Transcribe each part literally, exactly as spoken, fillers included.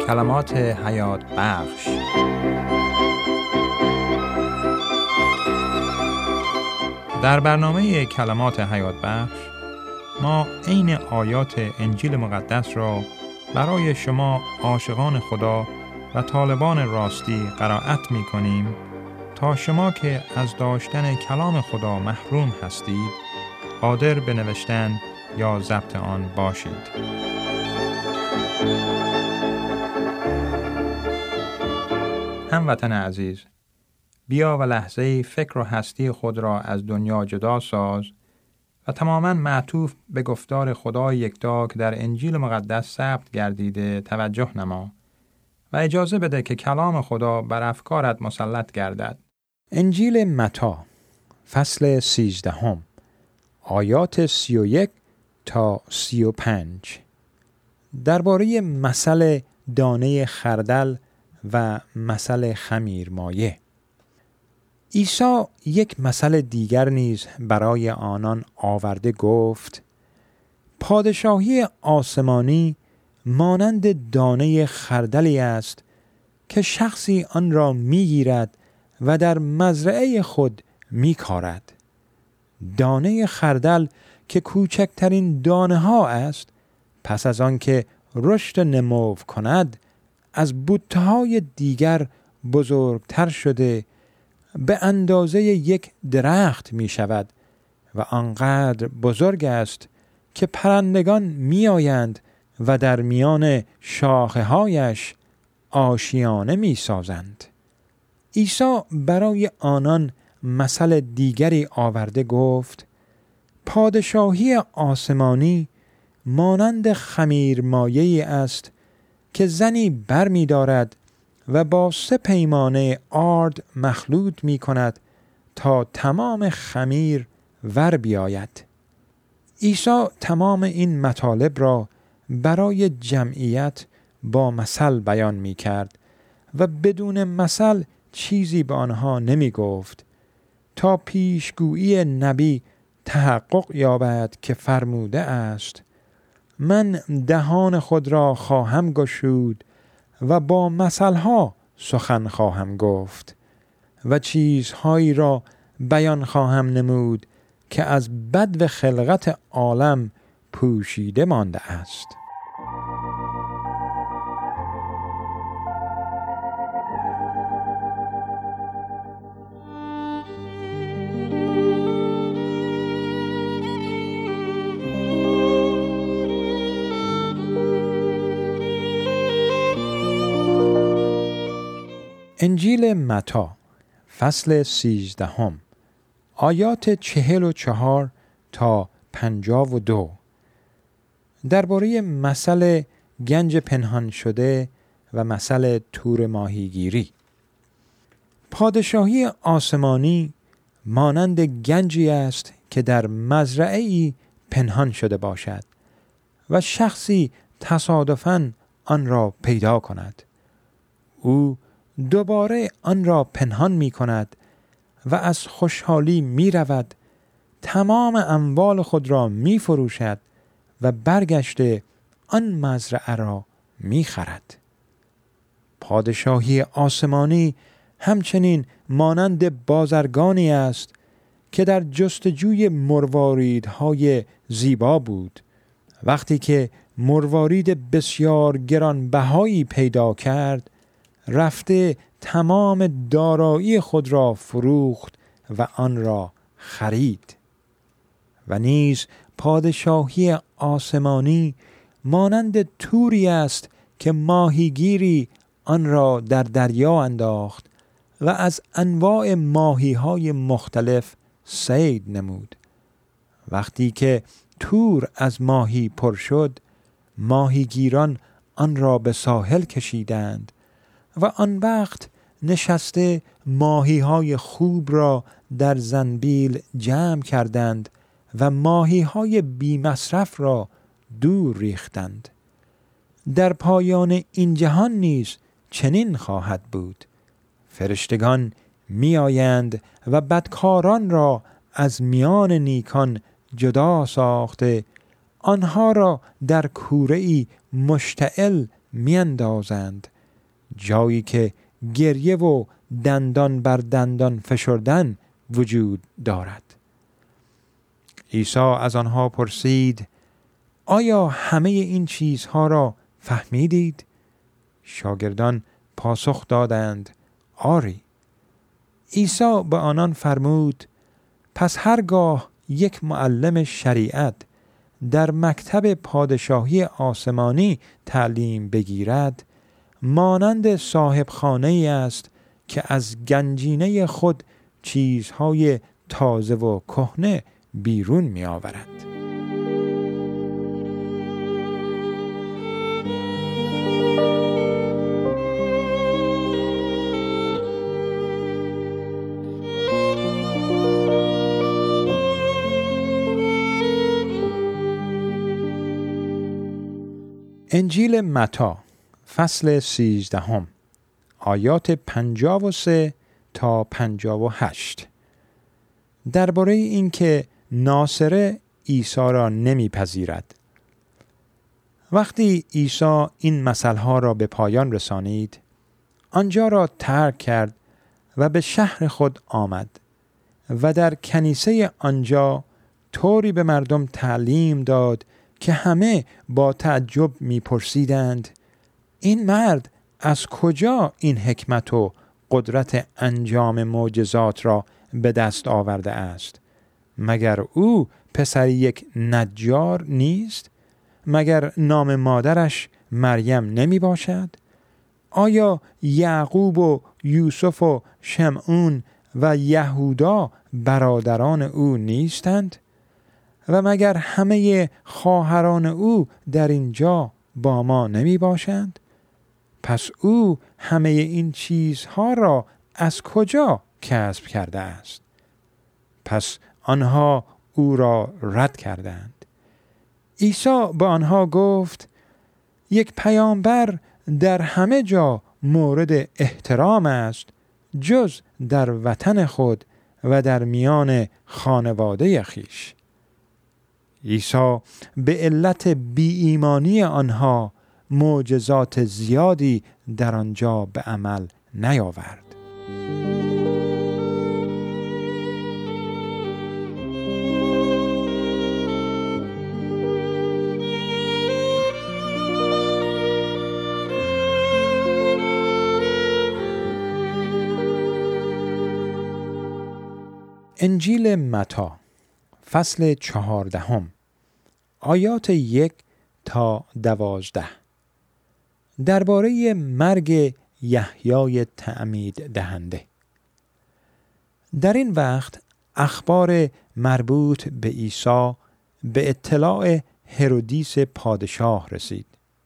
کلمات حیات بخش. در برنامه کلمات حیات بخش ما عین آیات انجیل مقدس را برای شما عاشقان خدا و طالبان راستی قرائت می کنیم تا شما که از داشتن کلام خدا محروم هستید قادر به نوشتن یا ضبط آن باشید. هموطن عزیز، بیا و لحظه فکر و هستی خود را از دنیا جدا ساز و تماما معطوف به گفتار خدای یکتا که در انجیل مقدس ثبت گردیده توجه نما و اجازه بده که کلام خدا بر افکارت مسلط گردد. انجیل متی فصل سیزدهم آیات سی و یک تا سی و پنج درباره مثل دانه خردل و مثل خمیرمایه. عیسی یک مثل دیگر نیز برای آنان آورده گفت: پادشاهی آسمانی مانند دانه خردلی است که شخصی آن را میگیرد و در مزرعه خود میکارد. دانه خردل که کوچکترین دانه ها است، پس از آن که رشد نمو کند از بوته‌های دیگر بزرگتر شده به اندازه یک درخت می شود و آنقدر بزرگ است که پرندگان می آیند و در میان شاخه هایش آشیانه می سازند. عیسی برای آنان مثل دیگری آورده گفت: پادشاهی آسمانی مانند خمیرمایه‌ای است که زنی بر می دارد و با سه پیمانه آرد مخلوط می کند تا تمام خمیر ور بیاید. عیسی تمام این مطالب را برای جمعیت با مثل بیان می کرد و بدون مثل چیزی به آنها نمی گفت تا پیشگویی نبی تحقق یابد که فرموده است: من دهان خود را خواهم گشود و با مثلها سخن خواهم گفت و چیزهایی را بیان خواهم نمود که از بدو خلقت عالم پوشیده مانده است. انجیل متی فصل سیزدهم آیات چهل و چهار تا پنجاه و دو درباره مثل گنج پنهان شده و مثل تور ماهیگیری. پادشاهی آسمانی مانند گنجی است که در مزرعه‌ای پنهان شده باشد و شخصی تصادفاً آن را پیدا کند. او دوباره آن را پنهان می کند و از خوشحالی می رود، تمام اموال خود را می فروشد و برگشته آن مزرعه را می خرد. پادشاهی آسمانی همچنین مانند بازرگانی است که در جستجوی مرواریدهای زیبا بود. وقتی که مروارید بسیار گرانبهایی پیدا کرد، رفته تمام دارایی خود را فروخت و آن را خرید. و نیز پادشاهی آسمانی مانند توری است که ماهیگیری آن را در دریا انداخت و از انواع ماهی‌های مختلف صید نمود. وقتی که تور از ماهی پر شد، ماهیگیران آن را به ساحل کشیدند و آن وقت نشسته ماهی‌های خوب را در زنبیل جمع کردند و ماهی‌های بی مصرف را دور ریختند. در پایان این جهان نیز چنین خواهد بود. فرشتگان می آیند و بدکاران را از میان نیکان جدا ساخته آنها را در کوره‌ای مشتعل میاندازند، جایی که گریه و دندان بر دندان فشردن وجود دارد. عیسی از آنها پرسید: آیا همه این چیزها را فهمیدید؟ شاگردان پاسخ دادند: آری. عیسی به آنان فرمود: پس هرگاه یک معلم شریعت در مکتب پادشاهی آسمانی تعلیم بگیرد، مانند صاحب خانه‌ای است که از گنجینه خود چیزهای تازه و کهنه بیرون می آورد. انجیل متی فصل سیزدهم آیات پنجاه و سه تا پنجاه و هشت درباره اینکه ناصره عیسی را نمیپذیرد. وقتی عیسی این مثلها را به پایان رسانید، آنجا را ترک کرد و به شهر خود آمد و در کنیسه آنجا طوری به مردم تعلیم داد که همه با تعجب می‌پرسیدند: این مرد از کجا این حکمت و قدرت انجام معجزات را به دست آورده است؟ مگر او پسر یک نجار نیست؟ مگر نام مادرش مریم نمی باشد؟ آیا یعقوب و یوسف و شمعون و یهودا برادران او نیستند؟ و مگر همه خواهران او در اینجا با ما نمی باشند؟ پس او همه این چیزها را از کجا کسب کرده است؟ پس آنها او را رد کردند. عیسی به آنها گفت: یک پیامبر در همه جا مورد احترام است، جز در وطن خود و در میان خانواده خیش. عیسی به علت بی ایمانی آنها معجزات زیادی در آنجا به عمل نیاورد. انجیل متی فصل چهاردهم آیات یک تا دوازده درباره مرگ یحیای تعمید دهنده. در این وقت اخبار مربوط به عیسی به اطلاع هرودیس پادشاه رسید.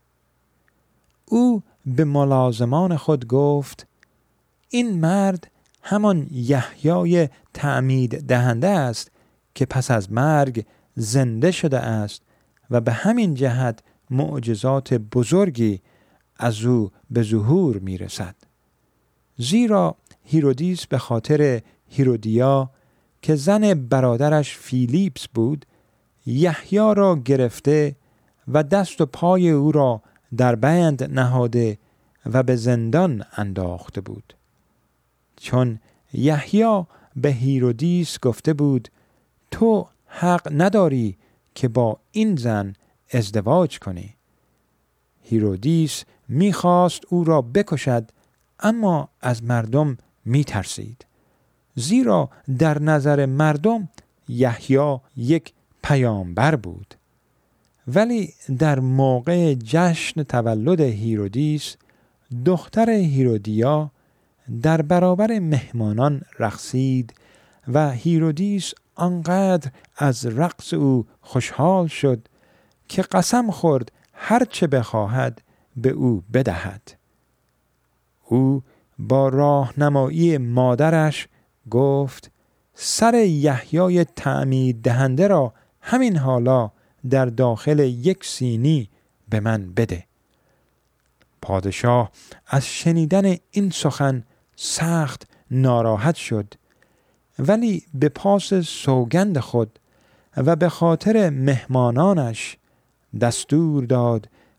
او به ملازمان خود گفت: این مرد همان یحیای تعمید دهنده است که پس از مرگ زنده شده است و به همین جهت معجزات بزرگی از او به ظهور می رسد. زیرا هیرودیس به خاطر هیرودیا که زن برادرش فیلیپس بود، یحیی را گرفته و دست و پای او را در بند نهاده و به زندان انداخته بود. چون یحیی به هیرودیس گفته بود: تو حق نداری که با این زن ازدواج کنی. هیرودیس میخواست او را بکشد، اما از مردم میترسید، زیرا در نظر مردم یحیی یک پیامبر بود. ولی در موقع جشن تولد هیرودیس، دختر هیرودیا در برابر مهمانان رقصید و هیرودیس آنقدر از رقص او خوشحال شد که قسم خورد هر چه بخواهد به او بدهد. او با راهنمایی مادرش گفت: سر یحیای تعمید دهنده را همین حالا در داخل یک سینی به من بده. پادشاه از شنیدن این سخن سخت ناراحت شد، ولی به پاس سوگند خود و به خاطر مهمانانش دستور داد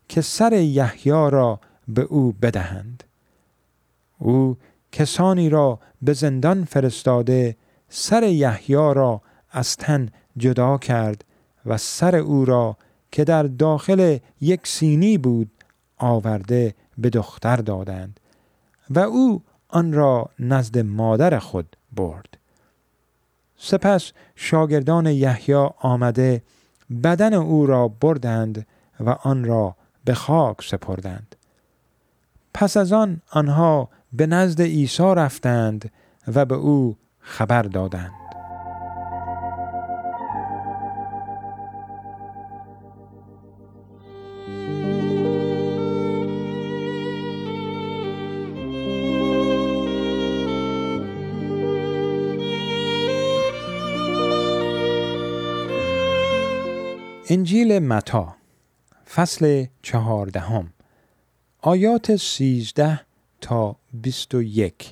که سر یحیی را به او بدهند. او کسانی را به زندان فرستاده سر یحیی را از تن جدا کرد و سر او را که در داخل یک سینی بود آورده به دختر دادند و او آن را نزد مادر خود برد. سپس شاگردان یحیی آمده بدن او را بردند و آن را به خاک سپردند. پس از آن آنها به نزد عیسی رفتند و به او خبر دادند. انجیل متی فصل چهاردهم آیات سیزده تا بیست و یک.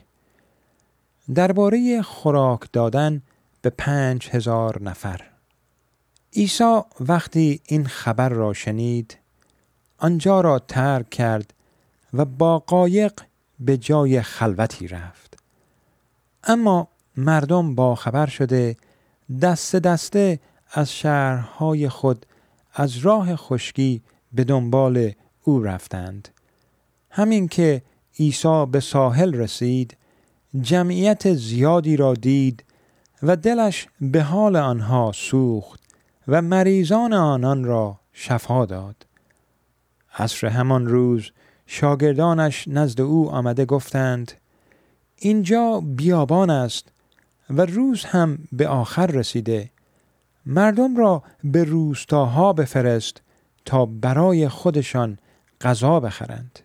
درباره خوراک دادن به پنج هزار نفر. عیسی وقتی این خبر را شنید آنجا را ترک کرد و با قایق به جای خلوتی رفت. اما مردم با خبر شده دسته دسته از شهرهای خود از راه خشکی به دنبال او رفتند. همین که عیسی به ساحل رسید جمعیت زیادی را دید و دلش به حال آنها سوخت و مریضان آنان را شفا داد. عصر همان روز شاگردانش نزد او آمده گفتند اینجا بیابان است و روز هم به آخر رسیده. مردم را به روستاها بفرست تا برای خودشان غذا بخرند.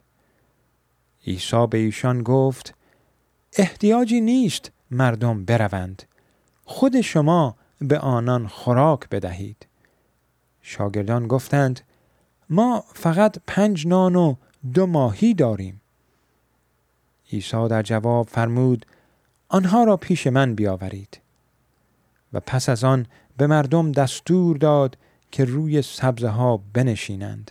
عیسی به ایشان گفت احتیاجی نیست مردم بروند، خود شما به آنان خوراک بدهید. شاگردان گفتند ما فقط پنج نان و دو ماهی داریم. عیسی در جواب فرمود آنها را پیش من بیاورید. و پس از آن به مردم دستور داد که روی سبزه ها بنشینند.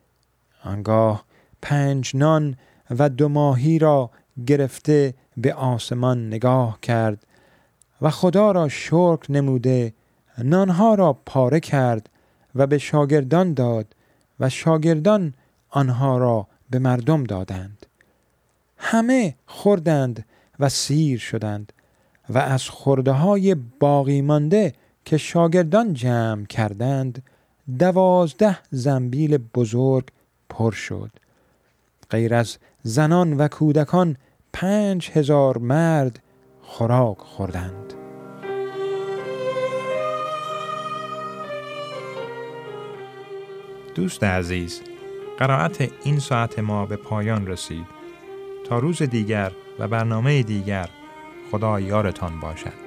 آنگاه پنج نان و دو ماهی را گرفته به آسمان نگاه کرد و خدا را شکر نموده نانها را پاره کرد و به شاگردان داد و شاگردان آنها را به مردم دادند. همه خوردند و سیر شدند و از خورده های باقی مانده که شاگردان جمع کردند دوازده زنبیل بزرگ پر شد. غیر از زنان و کودکان پنج هزار مرد خوراک خوردند. دوست عزیز، قرائت این ساعت ما به پایان رسید. تا روز دیگر و برنامه دیگر خدا یارتان باشد.